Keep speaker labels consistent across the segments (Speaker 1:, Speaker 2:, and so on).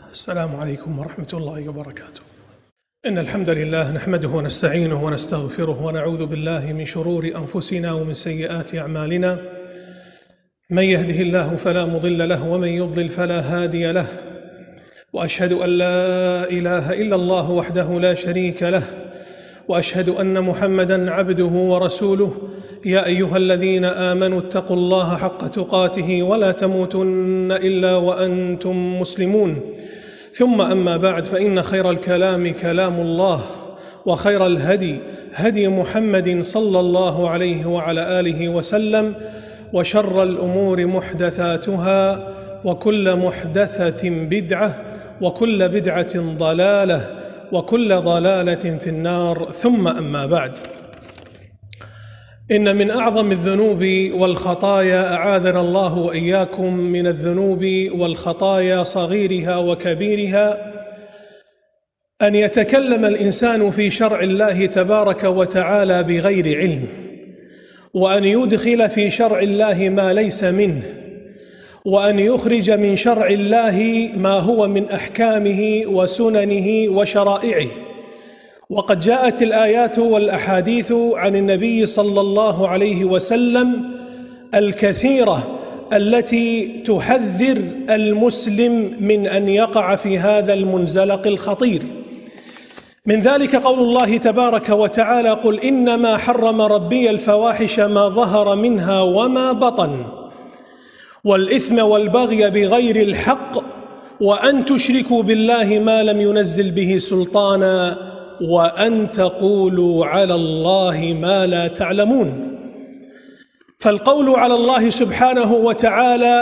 Speaker 1: السلام عليكم ورحمة الله وبركاته. إن الحمد لله نحمده ونستعينه ونستغفره ونعوذ بالله من شرور أنفسنا ومن سيئات أعمالنا. من يهده الله فلا مضل له ومن يضلل فلا هادي له، وأشهد أن لا إله إلا الله وحده لا شريك له، وأشهد أن محمدًا عبده ورسوله. يا أيها الذين آمنوا اتقوا الله حق تقاته ولا تموتن إلا وأنتم مسلمون. ثم أما بعد، فإن خير الكلام كلام الله، وخير الهدي هدي محمد صلى الله عليه وعلى آله وسلم، وشر الأمور محدثاتها، وكل محدثة بدعة، وكل بدعة ضلالة، وكل ضلالة في النار. ثم أما بعد، إن من أعظم الذنوب والخطايا، أعاذنا الله وإياكم من الذنوب والخطايا صغيرها وكبيرها، أن يتكلم الإنسان في شرع الله تبارك وتعالى بغير علم، وأن يدخل في شرع الله ما ليس منه، وأن يخرج من شرع الله ما هو من أحكامه وسننه وشرائعه. وقد جاءت الآيات والأحاديث عن النبي صلى الله عليه وسلم الكثيرة التي تحذر المسلم من أن يقع في هذا المنزلق الخطير. من ذلك قول الله تبارك وتعالى: قل إنما حرم ربي الفواحش ما ظهر منها وما بطن، والإثم والبغي بغير الحق، وأن تشركوا بالله ما لم ينزل به سلطانا، وأن تقولوا على الله ما لا تعلمون. فالقول على الله سبحانه وتعالى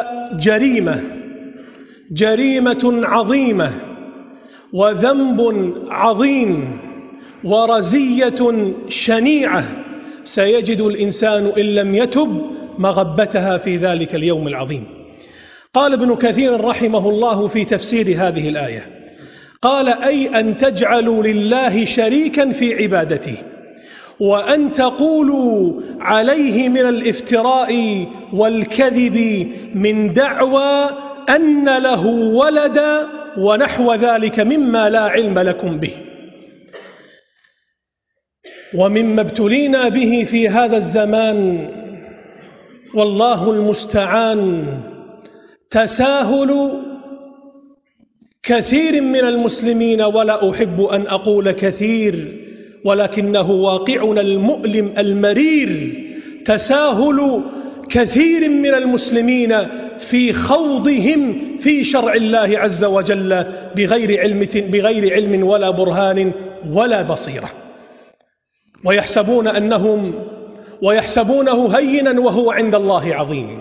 Speaker 1: جريمة عظيمة، وذنب عظيم، ورزية شنيعة سيجد الإنسان إن لم يتب مغبتها في ذلك اليوم العظيم. قال ابن كثير رحمه الله في تفسير هذه الآية، قال: أي أن تجعلوا لله شريكا في عبادته، وأن تقولوا عليه من الافتراء والكذب من دعوى أن له ولدا ونحو ذلك مما لا علم لكم به. ومما ابتلينا به في هذا الزمان والله المستعان تساهل كثير من المسلمين، ولا أحب أن أقول كثير، ولكنه واقعنا المؤلم المرير، تساهل كثير من المسلمين في خوضهم في شرع الله عز وجل بغير علم ولا برهان ولا بصيرة، ويحسبونه هينا وهو عند الله عظيم.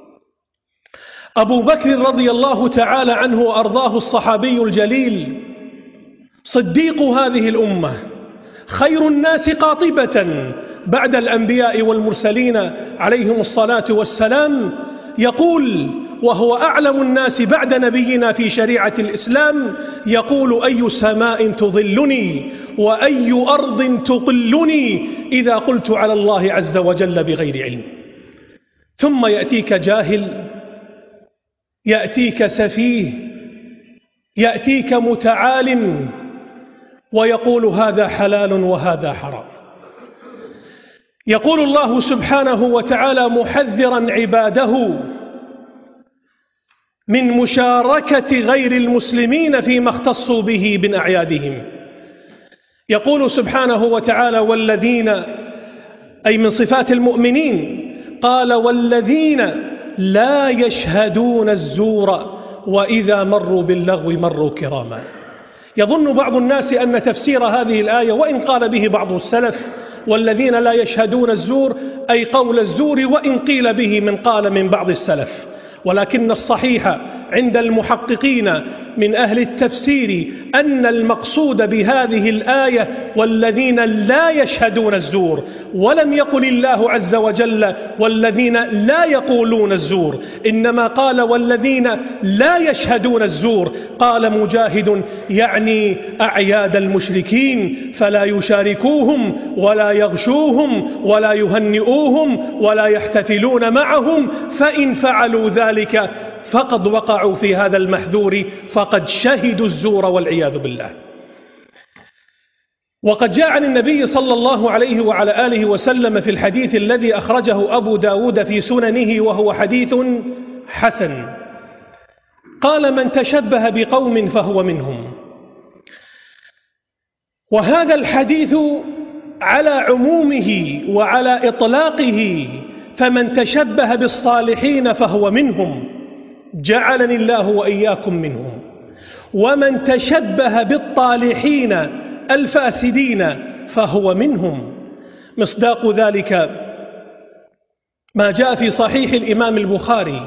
Speaker 1: أبو بكر رضي الله تعالى عنه وأرضاه، الصحابي الجليل، صديق هذه الأمة، خير الناس قاطبة بعد الأنبياء والمرسلين عليهم الصلاة والسلام، يقول وهو أعلم الناس بعد نبينا في شريعة الإسلام، يقول: أي سماء تظلني وأي أرض تطلني إذا قلت على الله عز وجل بغير علم. ثم يأتيك جاهل، يأتيك سفيه، يأتيك متعالم، ويقول هذا حلال وهذا حرام. يقول الله سبحانه وتعالى محذرا عباده من مشاركة غير المسلمين فيما اختصوا به من أعيادهم. يقول سبحانه وتعالى: والذين، أي من صفات المؤمنين، قال: والذين لا يشهدون الزور وإذا مروا باللغو مروا كراما. يظن بعض الناس أن تفسير هذه الآية، وإن قال به بعض السلف والذين لا يشهدون الزور، أي قول الزور، وإن قيل به قال من بعض السلف، ولكن الصحيح عند المحققين من أهل التفسير أن المقصود بهذه الآية والذين لا يشهدون الزور، ولم يقل الله عز وجل والذين لا يقولون الزور، إنما قال والذين لا يشهدون الزور. قال مجاهد: يعني أعياد المشركين، فلا يشاركوهم ولا يغشوهم ولا يهنئوهم ولا يحتفلون معهم، فإن فعلوا ذلك فقد وقعوا في هذا المحذور، فقد شهدوا الزور والعياذ بالله. وقد جاء عن النبي صلى الله عليه وعلى آله وسلم في الحديث الذي أخرجه أبو داود في سننه وهو حديث حسن، قال: من تشبه بقوم فهو منهم. وهذا الحديث على عمومه وعلى إطلاقه، فمن تشبه بالصالحين فهو منهم، جعلني الله وإياكم منهم. ومن تشبه بالطالحين الفاسدين فهو منهم. مصداق ذلك ما جاء في صحيح الإمام البخاري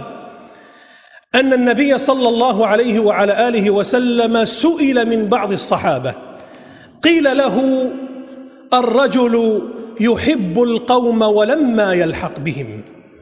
Speaker 1: أن النبي صلى الله عليه وعلى آله وسلم سئل من بعض الصحابة، قيل له: الرجل يحب القوم ولما يلحق بهم،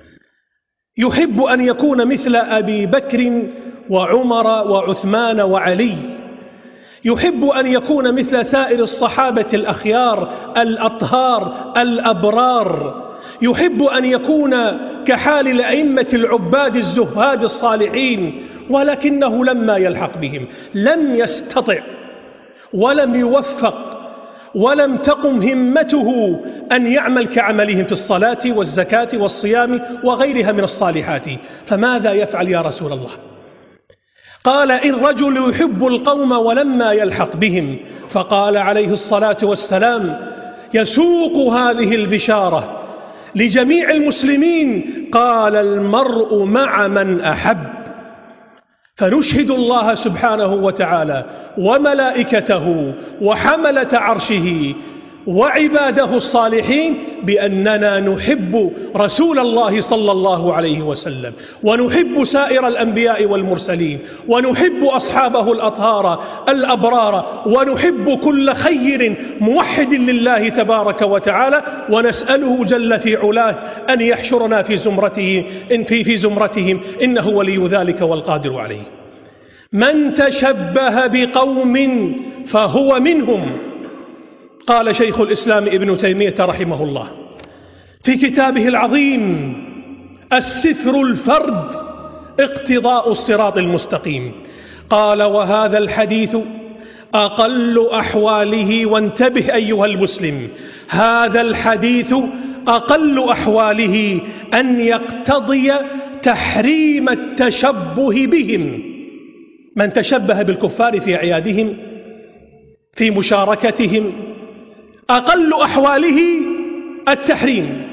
Speaker 1: يحب أن يكون مثل أبي بكر وعمر وعثمان وعلي، يحب أن يكون مثل سائر الصحابة الأخيار الأطهار الأبرار، يحب أن يكون كحال الأئمة العباد الزهاد الصالحين، ولكنه لما يلحق بهم لم يستطع ولم يوفق ولم تقم همته أن يعمل كعملهم في الصلاة والزكاة والصيام وغيرها من الصالحات. فماذا يفعل يا رسول الله؟ قال: إن رجل يحب القوم ولما يلحق بهم. فقال عليه الصلاة والسلام يسوق هذه البشارة لجميع المسلمين، قال: المرء مع من أحب. فنشهد الله سبحانه وتعالى وملائكته وحملة عرشه وعباده الصالحين بأننا نحب رسول الله صلى الله عليه وسلم، ونحب سائر الأنبياء والمرسلين، ونحب أصحابه الأطهار الأبرار، ونحب كل خير موحد لله تبارك وتعالى، ونسأله جل في علاه أن يحشرنا في زمرتهم إنه ولي ذلك والقادر عليه. من تشبه بقوم فهو منهم. قال شيخ الإسلام ابن تيمية رحمه الله في كتابه العظيم السفر الفرد اقتضاء الصراط المستقيم، قال: وهذا الحديث أقل أحواله، وانتبه أيها المسلم، هذا الحديث أقل أحواله أن يقتضي تحريم التشبه بهم. من تشبه بالكفار في أعيادهم في مشاركتهم أقل أحواله التحريم.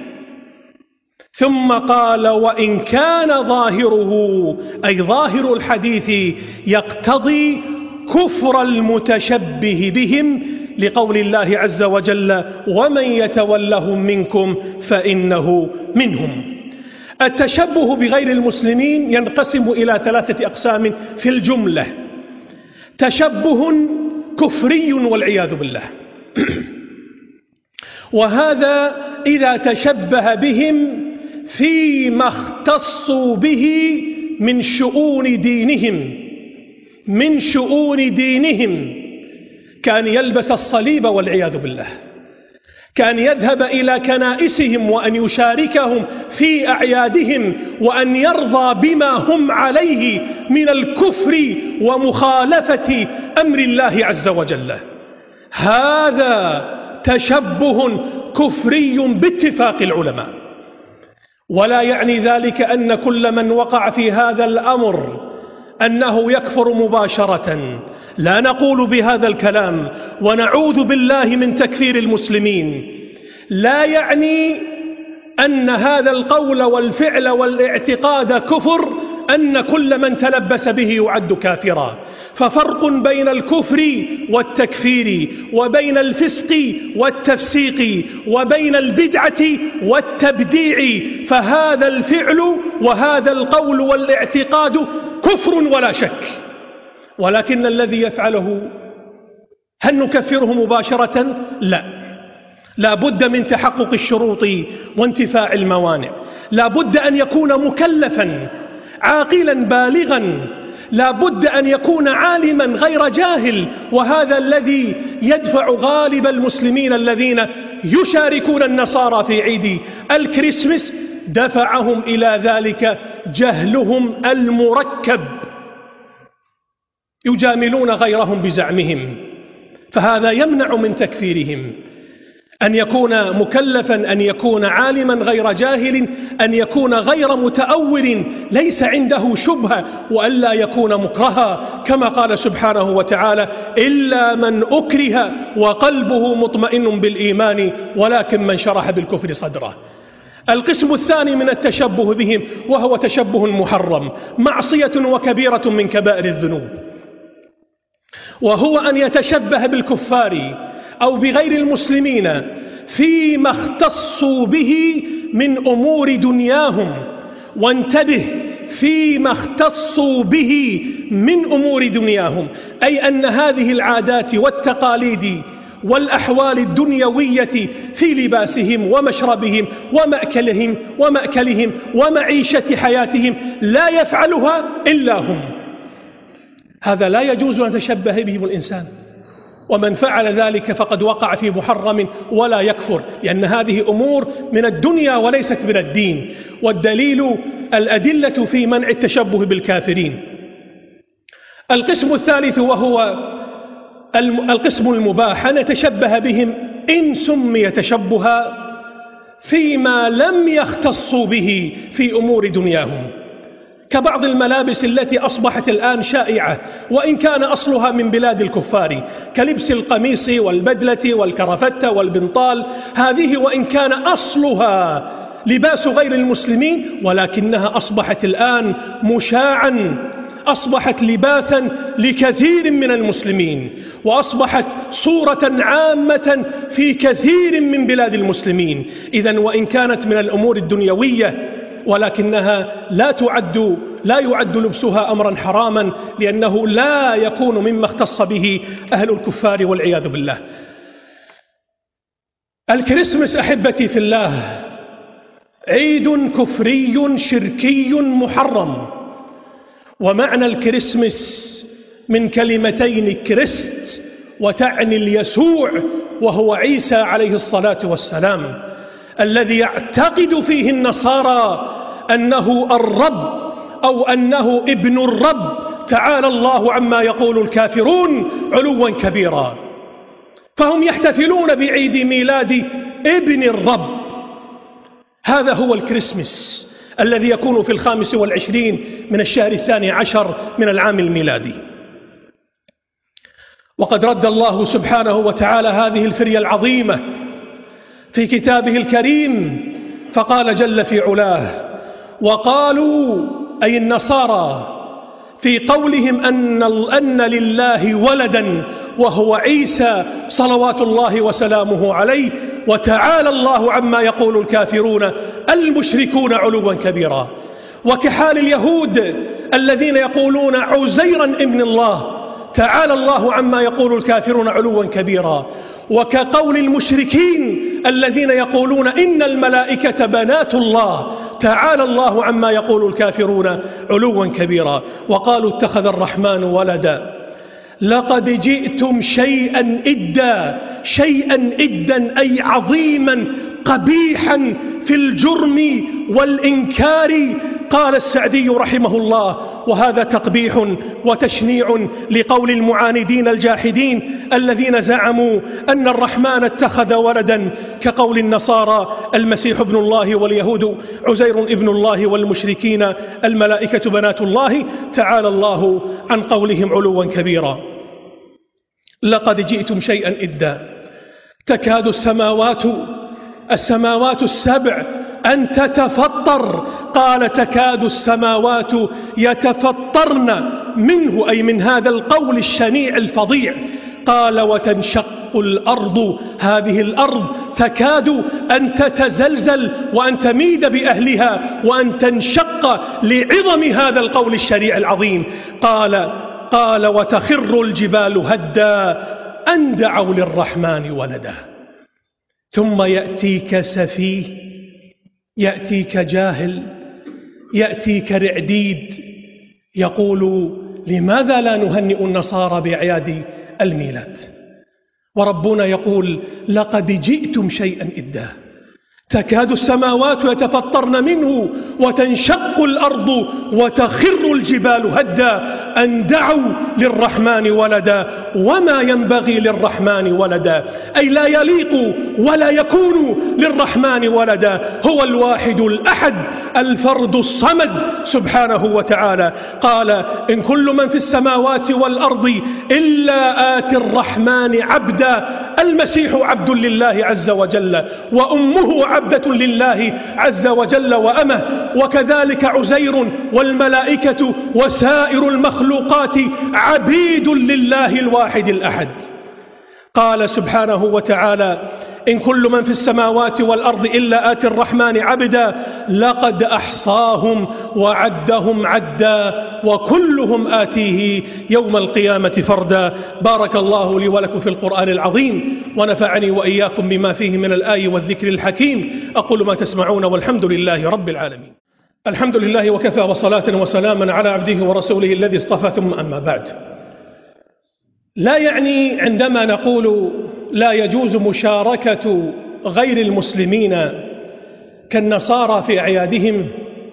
Speaker 1: ثم قال: وإن كان ظاهره أي ظاهر الحديث يقتضي كفر المتشبه بهم، لقول الله عز وجل: ومن يتولهم منكم فإنه منهم. التشبه بغير المسلمين ينقسم إلى 3 أقسام في الجملة: تشبه كفري والعياذ بالله، وهذا إذا تشبه بهم فيما اختصوا به من شؤون دينهم، كان يلبس الصليب والعياذ بالله، كان يذهب إلى كنائسهم وأن يشاركهم في أعيادهم، وأن يرضى بما هم عليه من الكفر ومخالفة أمر الله عز وجل. هذا تشبه كفري باتفاق العلماء، ولا يعني ذلك أن كل من وقع في هذا الأمر أنه يكفر مباشرة، لا نقول بهذا الكلام، ونعوذ بالله من تكفير المسلمين. لا يعني أن هذا القول والفعل والاعتقاد كفر أن كل من تلبس به يعد كافرا، ففرق بين الكفر والتكفير، وبين الفسق والتفسيق، وبين البدعة والتبديع. فهذا الفعل وهذا القول والاعتقاد كفر ولا شك، ولكن الذي يفعله هل نكفره مباشرة؟ لا بد من تحقق الشروط وانتفاء الموانع، لا بد أن يكون مكلفا عاقلا بالغا، لا بد أن يكون عالما غير جاهل، وهذا الذي يدفع غالب المسلمين الذين يشاركون النصارى في عيد الكريسماس دفعهم إلى ذلك جهلهم المركب، يجاملون غيرهم بزعمهم، فهذا يمنع من تكفيرهم. أن يكون مكلفا، أن يكون عالما غير جاهل، أن يكون غير متأول ليس عنده شبهة، وألا يكون مكرها، كما قال سبحانه وتعالى: إلا من أكره وقلبه مطمئن بالإيمان ولكن من شرح بالكفر صدره. القسم الثاني من التشبه بهم وهو تشبه محرم، معصية وكبيرة من كبائر الذنوب، وهو أن يتشبه بالكفار أو بغير المسلمين فيما اختصوا به من أمور دنياهم. وانتبه، فيما اختصوا به من أمور دنياهم، أي أن هذه العادات والتقاليد والأحوال الدنيوية في لباسهم ومشربهم ومأكلهم ومعيشة حياتهم لا يفعلها إلا هم. هذا لا يجوز أن يتشبه بهم الإنسان، ومن فعل ذلك فقد وقع في محرم ولا يكفر، لأن هذه أمور من الدنيا وليست من الدين، والدليل الأدلة في منع التشبه بالكافرين. القسم الثالث وهو القسم المباح، أن يتشبه بهم إن سمي تشبها فيما لم يختصوا به في أمور دنياهم، كبعض الملابس التي أصبحت الآن شائعة وإن كان أصلها من بلاد الكفار، كلبس القميص والبدلة والكرفتة والبنطال. هذه وإن كان أصلها لباس غير المسلمين، ولكنها أصبحت الآن مشاعا، أصبحت لباسا لكثير من المسلمين، وأصبحت صورة عامة في كثير من بلاد المسلمين. إذن وإن كانت من الأمور الدنيوية، ولكنها لا يعد لبسها أمرا حراما، لأنه لا يكون مما اختص به أهل الكفار والعياذ بالله. الكريسماس أحبتي في الله عيد كفري شركي محرم، ومعنى الكريسماس من كلمتين كريست وتعني اليسوع، وهو عيسى عليه الصلاة والسلام، الذي يعتقد فيه النصارى أنه الرب أو أنه ابن الرب، تعالى الله عما يقول الكافرون علوا كبيرا. فهم يحتفلون بعيد ميلاد ابن الرب. هذا هو الكريسماس الذي يكون في 25 من الشهر 12 من العام الميلادي. وقد رد الله سبحانه وتعالى هذه الفرية العظيمة في كتابه الكريم، فقال جل في علاه: وقالوا، أي النصارى، في قولهم أن لله ولدا وهو عيسى صلوات الله وسلامه عليه، وتعالى الله عما يقول الكافرون المشركون علوا كبيرا. وكحال اليهود الذين يقولون عزيرا ابن الله، تعالى الله عما يقول الكافرون علوا كبيرا. وكقول المشركين الذين يقولون إن الملائكة بنات الله، تعالى الله عما يقول الكافرون علوا كبيرا. وقالوا اتخذ الرحمن ولدا، لقد جئتم شيئا إدا، شيئا إدا أي عظيما قبيحا في الجرم والإنكار. قال السعدي رحمه الله: وهذا تقبيح وتشنيع لقول المعاندين الجاحدين الذين زعموا أن الرحمن اتخذ ولدا، كقول النصارى المسيح ابن الله، واليهود عزير ابن الله، والمشركين الملائكة بنات الله، تعالى الله عن قولهم علوا كبيرا. لقد جئتم شيئا إدا، تكاد السماوات السبع أن تتفطر. قال: تكاد السماوات يتفطرن منه، أي من هذا القول الشنيع الفظيع. قال: وتنشق الأرض، هذه الأرض تكاد أن تتزلزل وأن تميد بأهلها وأن تنشق لعظم هذا القول الشنيع العظيم. قال: وتخر الجبال هدا أن دعوا للرحمن ولدا. ثم يأتيك سفيه، يأتيك جاهل، يأتيك رعديد يقول: لماذا لا نهنئ النصارى بأعياد الميلاد؟ وربنا يقول: لقد جئتم شيئا إدا، تكاد السماوات يتفطرن منه وتنشق الأرض وتخر الجبال هدا أن دعوا للرحمن ولدا وما ينبغي للرحمن ولدا، أي لا يليق ولا يكون للرحمن ولدا، هو الواحد الأحد الفرد الصمد سبحانه وتعالى. قال إن كل من في السماوات والأرض إلا آتي الرحمن عبدا. المسيح عبد لله عز وجل، وأمه عبدة لله عز وجل وأمه، وكذلك عزير والملائكة وسائر المخلوقات عبيد لله الواحد الأحد. قال سبحانه وتعالى إن كل من في السماوات والأرض إلا آتي الرحمن عبدا لقد أحصاهم وعدهم عدا وكلهم آتيه يوم القيامة فردا. بارك الله لي ولكم في القرآن العظيم ونفعني وإياكم بما فيه من الآي والذكر الحكيم. أقول ما تسمعون والحمد لله رب العالمين. الحمد لله وكفى وصلاة وسلاما على عبده ورسوله الذي اصطفى، ثم أما بعد. لا يعني عندما نقول لا يجوز مشاركة غير المسلمين كالنصارى في أعيادهم،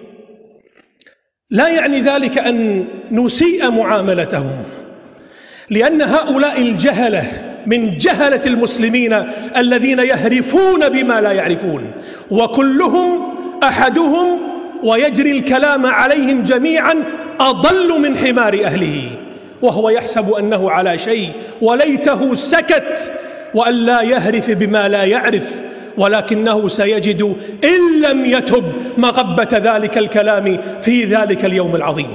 Speaker 1: لا يعني ذلك أن نسيء معاملتهم، لأن هؤلاء الجهلة من جهلة المسلمين الذين يهرفون بما لا يعرفون، وكلهم أحدهم ويجري الكلام عليهم جميعا أضل من حمار أهله، وهو يحسب أنه على شيء، وليته سكت وأن لا يهرف بما لا يعرف، ولكنه سيجد إن لم يتب مغبة ذلك الكلام في ذلك اليوم العظيم.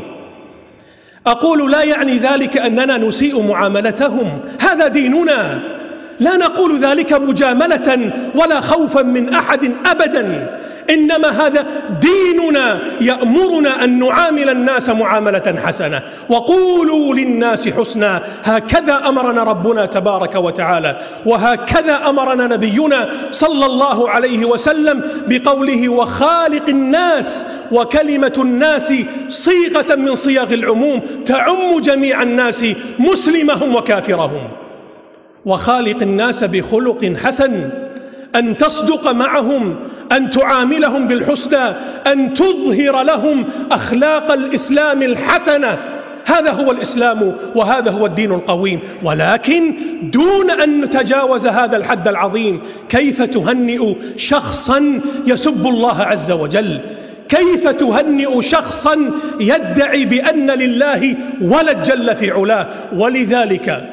Speaker 1: أقول لا يعني ذلك أننا نسيء معاملتهم، هذا ديننا، لا نقول ذلك مجاملة ولا خوفا من أحد أبدا، إنما هذا ديننا يأمرنا أن نعامل الناس معاملة حسنة، وقولوا للناس حسنا، هكذا أمرنا ربنا تبارك وتعالى، وهكذا أمرنا نبينا صلى الله عليه وسلم بقوله وخالق الناس، وكلمة الناس صيغة من صيغ العموم تعم جميع الناس مسلمهم وكافرهم. وخالق الناس بخلق حسن، أن تصدق معهم، أن تعاملهم بالحسنى، أن تظهر لهم أخلاق الإسلام الحسنة، هذا هو الإسلام وهذا هو الدين القويم. ولكن دون أن نتجاوز هذا الحد العظيم. كيف تهنئ شخصا يسب الله عز وجل؟ كيف تهنئ شخصا يدعي بأن لله ولد جل في علاه؟ ولذلك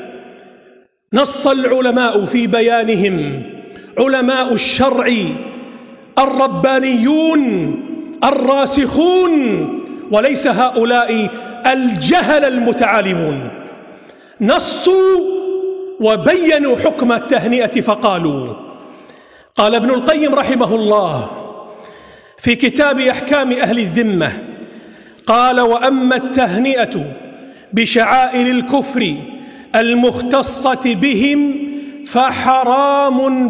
Speaker 1: نص العلماء في بيانهم، علماء الشرع الربانيون الراسخون، وليس هؤلاء الجهل المتعالمون، نصوا وبينوا حكم التهنئة فقالوا: قال ابن القيم رحمه الله في كتاب أحكام أهل الذمة، قال: وأما التهنئة بشعائر الكفر المختصة بهم فحرام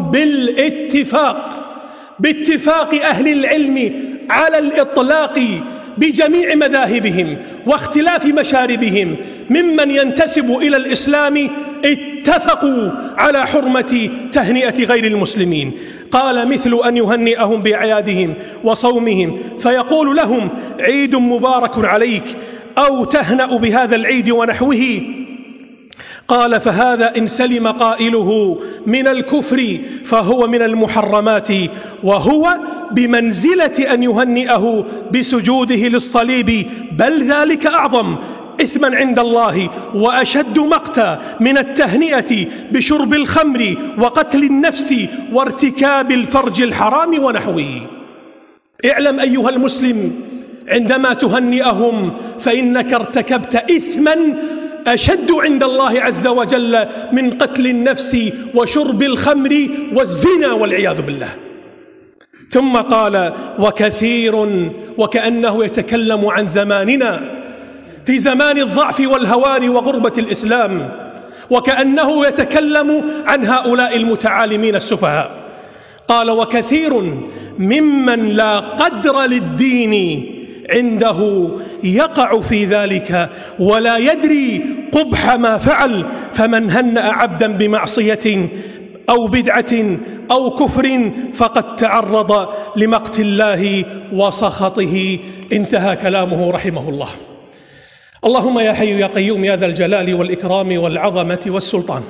Speaker 1: باتفاق أهل العلم على الإطلاق بجميع مذاهبهم واختلاف مشاربهم ممن ينتسب إلى الإسلام، اتفقوا على حرمة تهنئة غير المسلمين. قال: مثل أن يهنئهم بأعيادهم وصومهم فيقول لهم عيد مبارك عليك، أو تهنأ بهذا العيد ونحوه. قال: فهذا إن سلم قائله من الكفر فهو من المحرمات، وهو بمنزلة أن يهنئه بسجوده للصليب، بل ذلك أعظم إثما عند الله وأشد مقتا من التهنئة بشرب الخمر وقتل النفس وارتكاب الفرج الحرام ونحوه. اعلم أيها المسلم عندما تهنئهم فإنك ارتكبت إثما أشد عند الله عز وجل من قتل النفس وشرب الخمر والزنا والعياذ بالله. ثم قال: وكثير، وكأنه يتكلم عن زماننا في زمان الضعف والهوان وغربة الإسلام، وكأنه يتكلم عن هؤلاء المتعالمين السفهاء. قال: وكثير ممن لا قدر للدين عنده يقع في ذلك ولا يدري قبح ما فعل، فمن هنأ عبدا بمعصية أو بدعة أو كفر فقد تعرض لمقت الله وسخطه. انتهى كلامه رحمه الله. اللهم يا حي يا قيوم يا ذا الجلال والإكرام والعظمة والسلطان،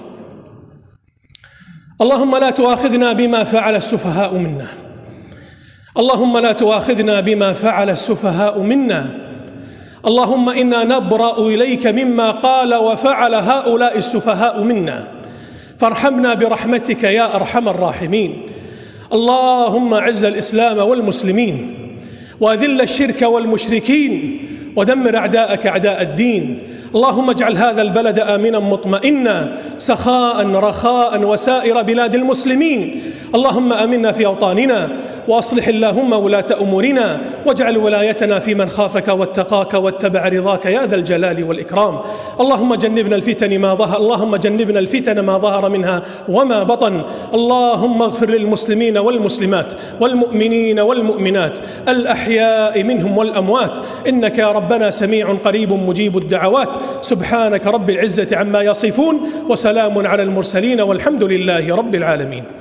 Speaker 1: اللهم لا تؤاخذنا بما فعل السفهاء منا، اللهم لا تؤاخذنا بما فعل السفهاء منا، اللهم إنا نبرأ إليك مما قال وفعل هؤلاء السفهاء منا، فارحمنا برحمتك يا أرحم الراحمين. اللهم أعز الإسلام والمسلمين، وأذل الشرك والمشركين، ودمر أعداءك أعداء الدين. اللهم اجعل هذا البلد آمنا مطمئنا سخاء رخاء وسائر بلاد المسلمين. اللهم آمنا في أوطاننا، وأصلح اللهم ولاة أمورنا، واجعل ولايتنا في من خافك واتقاك واتبع رضاك يا ذا الجلال والإكرام. اللهم جنبنا الفتن ما ظهر منها وما بطن. اللهم اغفر للمسلمين والمسلمات والمؤمنين والمؤمنات الأحياء منهم والأموات، إنك يا ربنا سميع قريب مجيب الدعوات. سبحانك رب العزة عما يصفون، وسلام على المرسلين، والحمد لله رب العالمين.